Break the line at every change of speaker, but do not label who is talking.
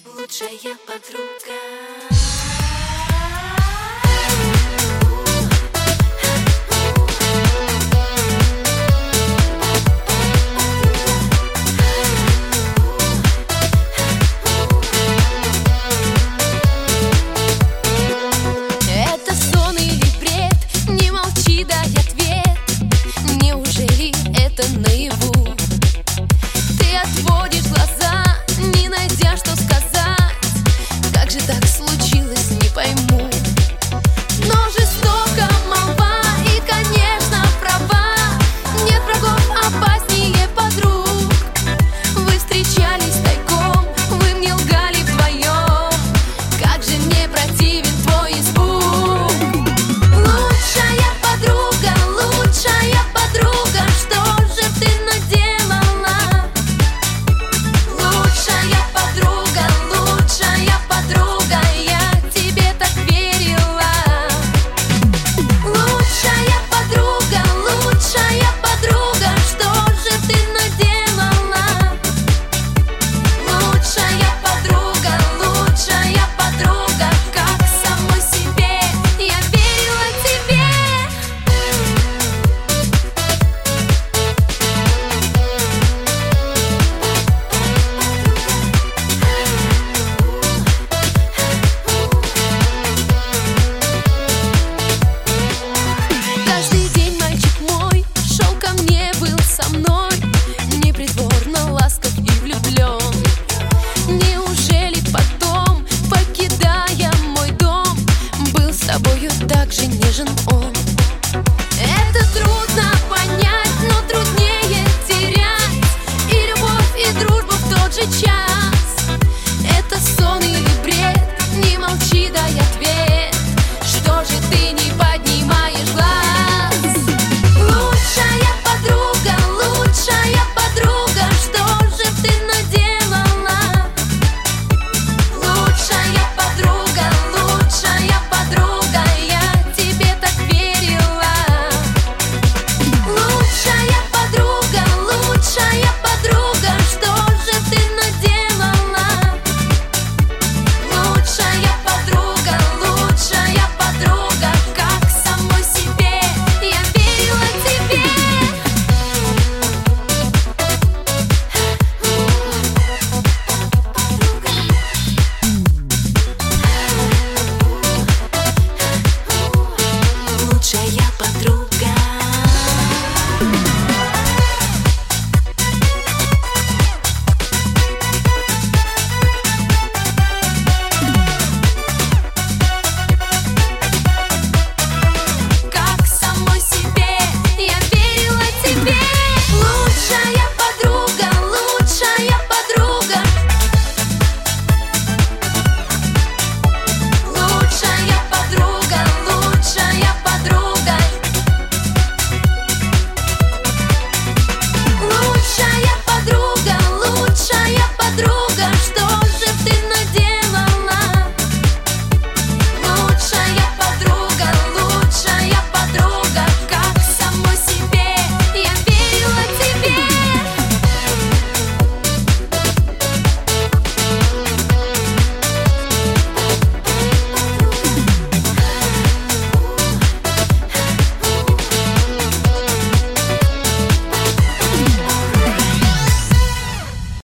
лучшая подруга.
Это сон или бред? Не молчи, дай ответ. Неужели это наяву? Ты отводишь глаза, не найдя, что сказать. Как же так случилось, не пойму. Но жестоко молва и, конечно, права. Нет врагов опаснее подруг. Вы встречались тайком, вы мне лгали вдвоем. Как же мне противен твой испуг. Лучшая подруга, что же ты наделала? Лучшая подруга, я тебе так верила. Лучшая подруга, что же ты наделала? Лучшая подруга, как самой себе я верила тебе. Каждый день мальчик мой шел ко мне, был со мной, непритворно ласков и влюблен. Неужели потом, покидая мой дом, был с тобою так же нежен он?